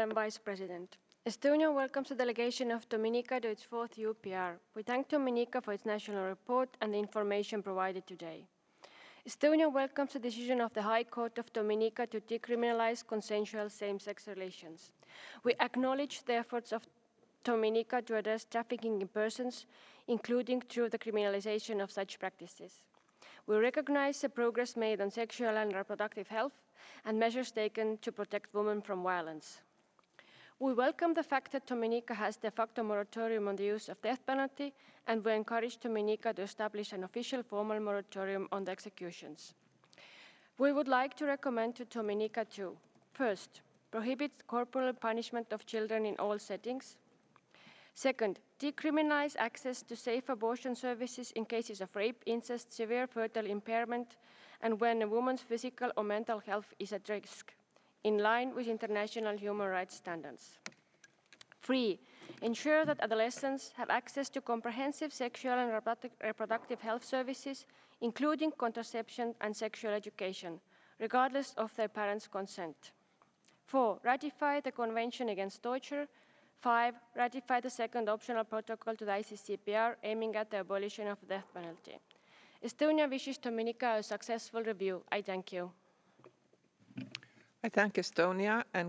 Madam Vice President. Estonia welcomes the delegation of Dominica to its fourth UPR. We thank Dominica for its national report and the information provided today. Estonia welcomes the decision of the High Court of Dominica to decriminalize consensual same-sex relations. We acknowledge the efforts of Dominica to address trafficking in persons, including through the criminalization of such practices. We recognize the progress made on sexual and reproductive health and measures taken to protect women from violence. We welcome the fact that Dominica has de facto moratorium on the use of death penalty, and we encourage Dominica to establish an official formal moratorium on the executions. We would like to recommend to Dominica to, first, prohibit corporal punishment of children in all settings. Second, decriminalize access to safe abortion services in cases of rape, incest, severe fetal impairment, and when a woman's physical or mental health is at risk, in line with international human rights standards. 3, ensure that adolescents have access to comprehensive sexual and reproductive health services, including contraception and sexual education, regardless of their parents' consent. 4, ratify the Convention Against Torture. 5, ratify the second optional protocol to the ICCPR aiming at the abolition of the death penalty. Estonia wishes Dominica a successful review. I thank you. I thank Estonia and